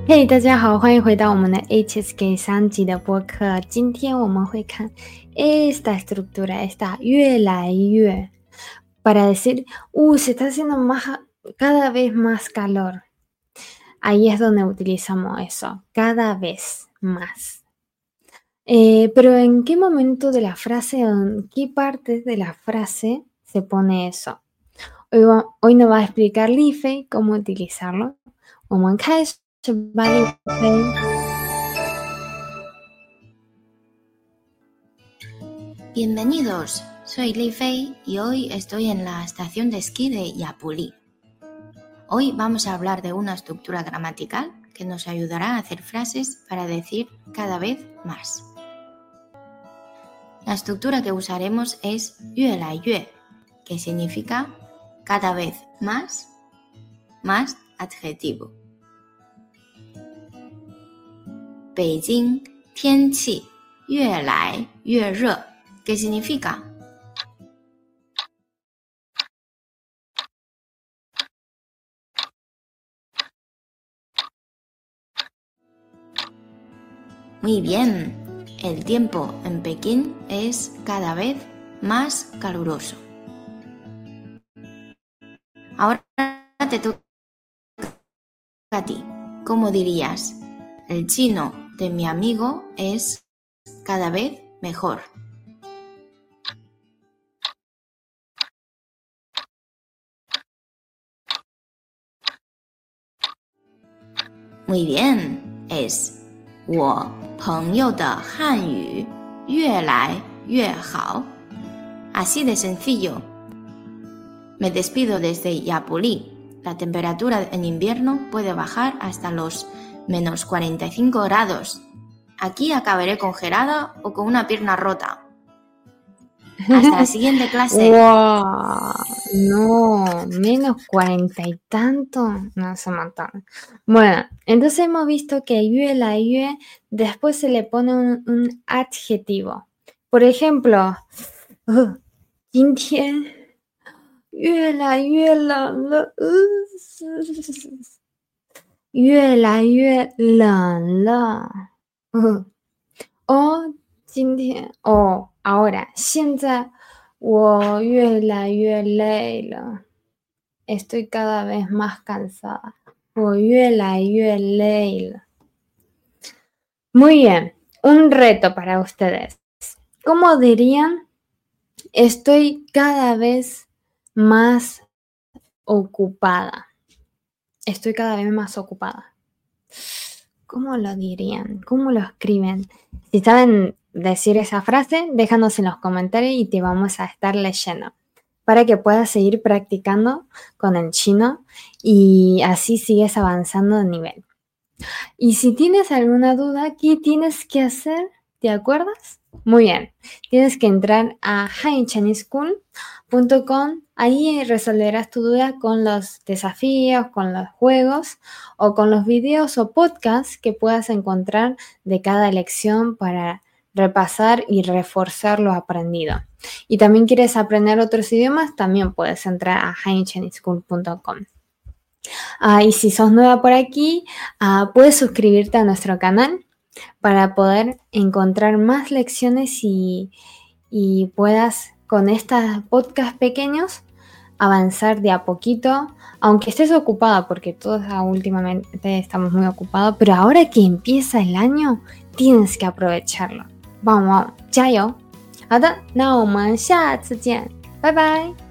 嘿，大家好，欢迎回到我们的 HSK 3集的播客。今天我们会看 esta estructura está 越来越 para decir, se está haciendo cada vez más calor. Ahí es donde utilizamos eso, cada vez más. Pero ¿en qué momento de la frase o en qué parte de la frase se pone eso? Hoy nos va a explicar Li Fei cómo utilizarlo. 我们开始吧，Li Fei。 Bienvenidos, soy Li Fei y hoy estoy en la estación de esquí de Yapuli. Hoy vamos a hablar de una estructura gramatical que nos ayudará a hacer frases para decir cada vez más. La estructura que usaremos es 越来越, que significa cada vez más, más adjetivo. 北京天气越来越热, que significa muy bien, el tiempo en Pekín es cada vez más caluroso. Ahora te toca a ti. ¿Cómo dirías? El chino de mi amigo es cada vez mejor. Muy bien, es 我朋友的汉语越来越好. Así de sencillo. Me despido desde Yapuli. La temperatura en invierno puede bajar hasta los menos 45 grados. Aquí acabaré congelada o con una pierna rota. Hasta la siguiente clase. ¡Wow! No, menos 40 y tanto. No, se matan. Bueno, entonces hemos visto que 越来越 después se le pone un adjetivo. Por ejemplo, 今天越来越冷了，越来越冷了。今天ahora 现在我越来越累了 estoy cada vez más cansada 我越来越累了 Muy bien, un reto para ustedes. ¿Cómo dirían? Estoy cada vez más ocupada. Estoy cada vez más ocupada. ¿Cómo lo dirían? ¿Cómo lo escriben? Si saben decir esa frase, déjanos en los comentarios y te vamos a estar leyendo para que puedas seguir practicando con el chino y así sigues avanzando de nivel. Y si tienes alguna duda, ¿qué tienes que hacer? ¿Te acuerdas? Muy bien, tienes que entrar a hanyichineschool.com. Ahí resolverás tu duda con los desafíos, con los juegos o con los videos o podcasts que puedas encontrar de cada lección para repasar y reforzar lo aprendido. Y también quieres aprender otros idiomas, también puedes entrar a hanyichineschool.com. Y si sos nueva por aquí, puedes suscribirte a nuestro canal para poder encontrar más lecciones y puedas con estos podcasts pequeños avanzar de a poquito, aunque estés ocupada, porque todos últimamente estamos muy ocupados, pero ahora que empieza el año, tienes que aprovecharlo. 加油！好的，那我们下次见，拜拜。